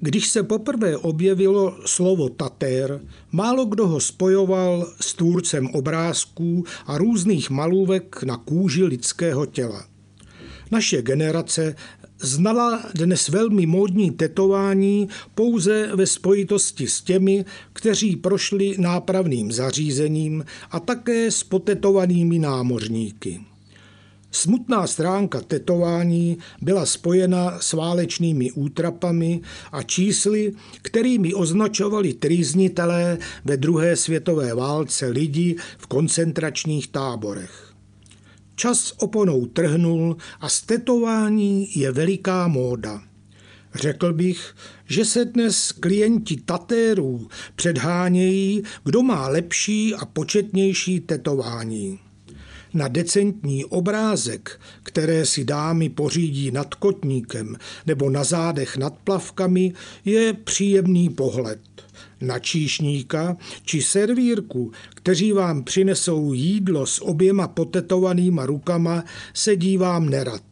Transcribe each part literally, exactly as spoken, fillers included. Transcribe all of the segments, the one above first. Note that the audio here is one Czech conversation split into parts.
Když se poprvé objevilo slovo Tatér, málo kdo ho spojoval s tvůrcem obrázků a různých malůvek na kůži lidského těla. Naše generace znala dnes velmi módní tetování pouze ve spojitosti s těmi, kteří prošli nápravným zařízením a také s potetovanými námořníky. Smutná stránka tetování byla spojena s válečnými útrapami a čísly, kterými označovali trýznitelé ve druhé světové válce lidi v koncentračních táborech. Čas oponou trhnul a z tetování je veliká móda. Řekl bych, že se dnes klienti tatérů předhánějí, kdo má lepší a početnější tetování. Na decentní obrázek, které si dámy pořídí nad kotníkem nebo na zádech nad plavkami, je příjemný pohled. Na číšníka či servírku, kteří vám přinesou jídlo s oběma potetovanýma rukama, se dívám nerad.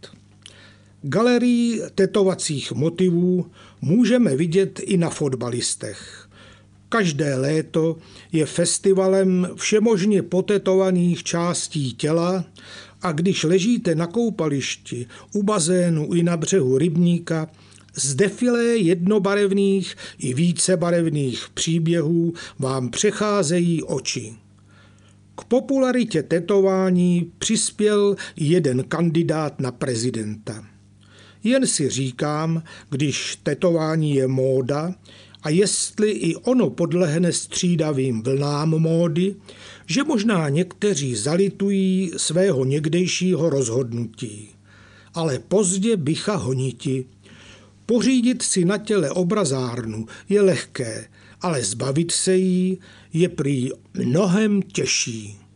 Galerii tetovacích motivů můžeme vidět i na fotbalistech. Každé léto je festivalem všemožně potetovaných částí těla a když ležíte na koupališti, u bazénu i na břehu rybníka, z defilé jednobarevných i vícebarevných příběhů vám přecházejí oči. K popularitě tetování přispěl jeden kandidát na prezidenta. Jen si říkám, když tetování je móda a jestli i ono podlehne střídavým vlnám módy, že možná někteří zalitují svého někdejšího rozhodnutí. Ale pozdě bycha honiti. Pořídit si na těle obrazárnu je lehké, ale zbavit se jí je prý mnohem těžší.